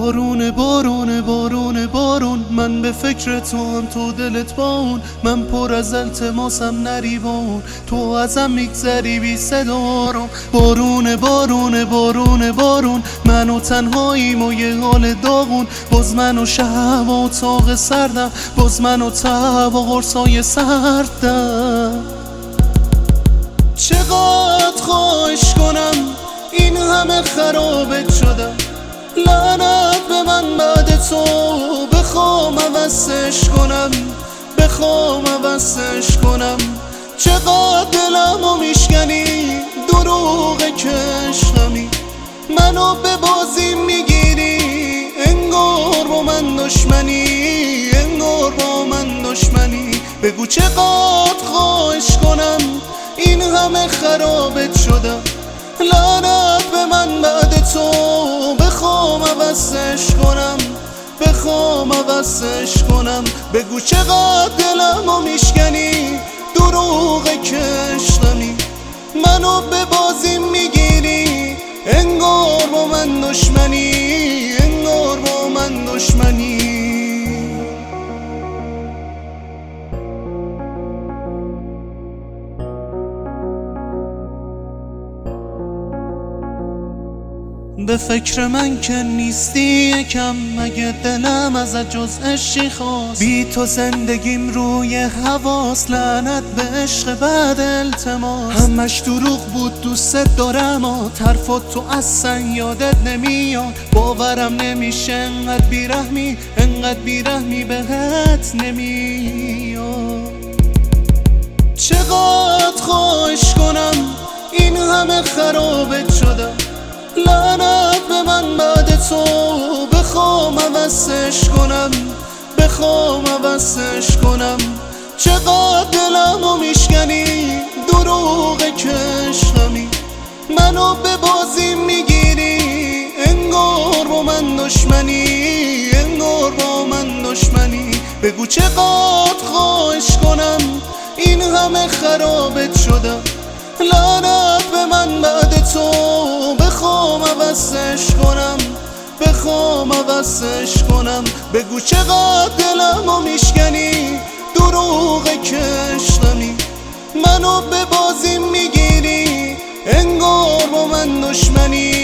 بارون بارون بارون بارون، من به فکر تو هم تو دلت با اون. من پر از التماسم نری با اون، تو ازم میگذری بی صدا رو. بارون بارون بارون بارون، من و تنهاییم و یه حال داغون. باز من و شب و اتاق سردم، باز من و تب و قرصای سردم. چقدر خواهش کنم این همه خرابت شدم. لعنت به من بعد تو، بخوام عوضش کنم، بخوام عوضش کنم. چقدر دلمو میشکنی، دروغ کشمی منو به بازی میگیری. انگار با من دشمنی، انگار با من دشمنی. بگو چقدر خواهش کنم این همه خرابت شدم. لعنت به من بعد تو، بخوام عوضش کنم، بخوام عوضش کنم. بگو چقدر دلمو میشکنی، دروغ کشمی منو به بازی میگیری. انگار با من دشمنی، انگار با من دشمنی. به فکر من که نیستی یکم، مگه دلم ازت جز عشقی خواست. بی تو زندگیم روی حواس، لعنت به عشق بعد التماس. همش دروغ بود دوست دارم و طرفات تو اصلا یادت نمیاد. باورم نمیشه انقدر بیرحمی، انقدر بیرحمی بهت نمیاد. چقدر خواهش کنم این همه خرابت شدم. لعنت به من بعد تو، بخوام عوضش کنم، بخوام عوضش کنم. چقدر دلمو میشکنی، دروغ کشمی منو به بازی میگیری. انگار با من دشمنی، انگار با من دشمنی. بگو چقدر خواهش کنم این همه خرابت شدم. لعنت به من بعد تو، بخوام عوضش کنم، بخوام عوضش کنم. بگو چقدر دلمو میشکنی، دروغ کشمی منو به بازی میگیری. انگار با من دشمنی،